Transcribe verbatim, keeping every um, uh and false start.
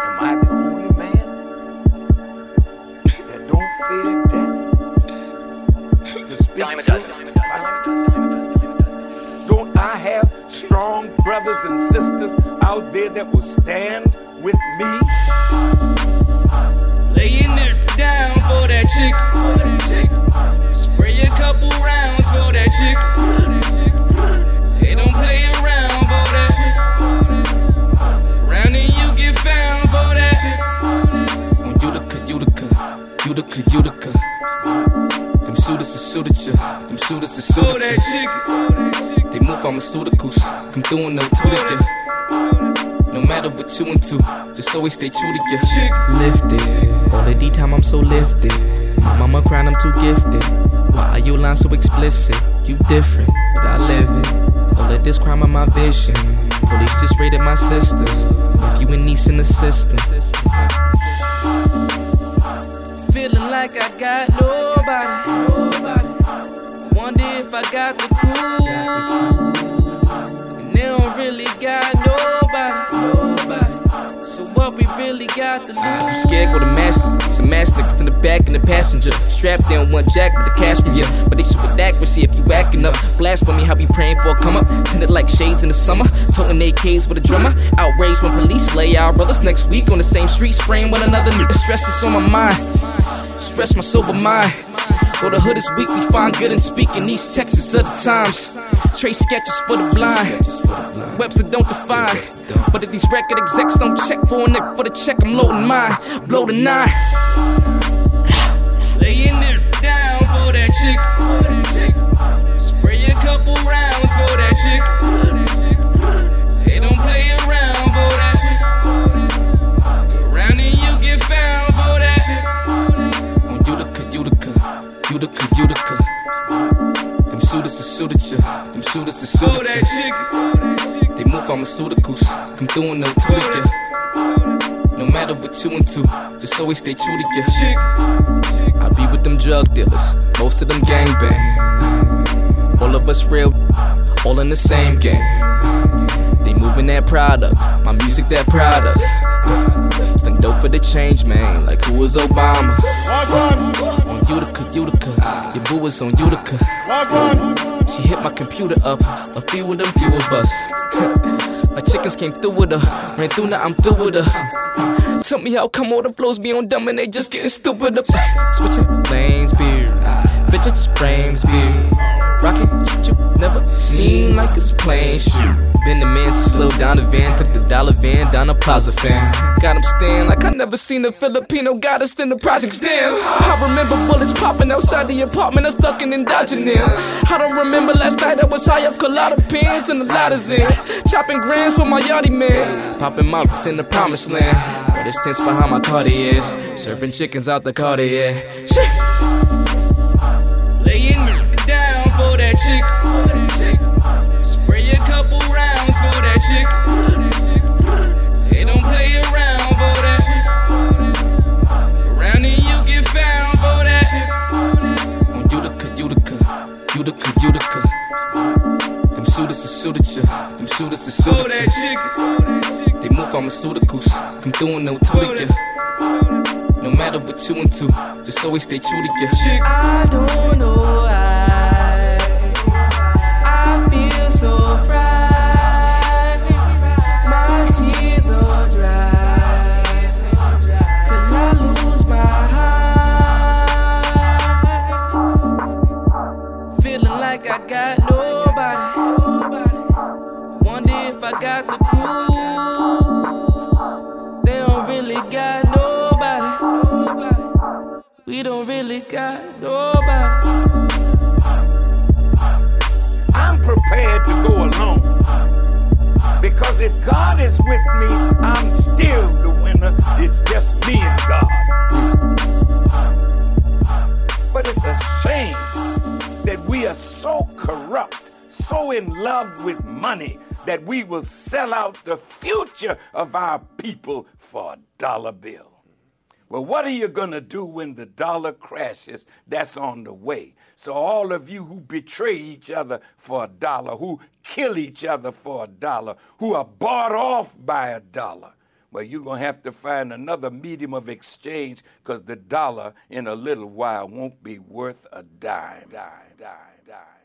Am I the only man that don't fear death? To speak truth, don't I have strong brothers and sisters out there that will stand with me? Laying it down for that chick, for that chick. Spray a couple rounds for that chick. They don't play around for that chick. Round and you get found for that chick. On Utica, Utica, Utica, Utica. Them shooters are shooting ya, them shooters are shooting ya. They move pharmaceuticals, come through and they'll toot ya. No matter what you into, just always stay true to you. Lifted, all the D time I'm so lifted. My mama crying I'm too gifted. Why are you lying so explicit? You different, but I live it. All of this crime on my vision. Police just raided my sisters. If you and niece and assistant. Feeling like I got nobody, nobody. Wonder if I got the crew. And they don't really got nobody, nobody. So what we really got to lose? I'm scared, go to master. Some mass niggas in the back and the passenger. Strapped down one jack with the cash from you. But they shoot with accuracy if you acting up. Blasphemy, how we praying for a come up. Tinted like shades in the summer. Toting A Ks with a drummer. Outraged when police lay our brothers next week on the same street. Spraying one another. Nigga stress that's on my mind. Stress my sober mind. Though the hood is weak, we find good in speaking these texts of the times. Trace sketches for the blind. Webster don't define. But if these record execs don't check for a nigga for the check, I'm loading mine. Blow the nine. Laying it down for that chick. Spray a couple rounds for that chick. They don't play around for that chick. Go around and you get found for that chick. On Utica, Utica, Utica, Utica. Them shooters are shooting ya. Them shooters are shooting ya. They move pharmaceuticals, come through and they'll toot ya. No matter what you into, just always stay true to ya. I be with them drug dealers, most of them gangbang. All of us real, all in the same game. They moving that product, my music that product. Sling dope for the change, man, like who was Obama? On Utica, Utica, your boo was on Utica. She hit my computer up, a few of them, few of us. My chickens came through with her, ran through, now I'm through with her. Tell me how come all the flows be on dumb and they just getting stupid up. Switching lanes, beer, bitch, it's frames, beer. Rockin' shit you never seen like it's plain shit. Been the man to slow down the van, took the dollar van down the plaza fan. Got him stand like I never seen a Filipino goddess in the projects, damn. I remember bullets popping outside the apartment, I stuck in and dodging them. I don't remember last night I was high up, colada pins and the ladders in. Chopping grams for my yachty mans, popping marks in the promised land. Where there's tents behind my Cartiers, serving chickens out the Cartier. Shit. Laying it down for that chick, for that chick. Spray a couple rounds for that chick. They don't play around for that chick. Around and you get found for that chick. On Utica, Utica, Utica, Utica. Them shooters are shooting ya, them shooters are shooting ya. They move pharmaceuticals, come through and they'll toot ya. No matter what you into, just always stay true to ya. I don't know why I feel so fried. My tears are dry till I lose my heart. Feeling like I got nobody. Wonder if I got the crew. They don't really got nobody. We don't really got nobody. I'm prepared to go alone, because if God is with me, I'm still the winner. It's just me and God. But it's a shame that we are so corrupt, so in love with money, that we will sell out the future of our people for a dollar bill. Well, what are you going to do when the dollar crashes? That's on the way. So all of you who betray each other for a dollar, who kill each other for a dollar, who are bought off by a dollar, well, you're going to have to find another medium of exchange because the dollar in a little while won't be worth a dime, dime, dime, dime.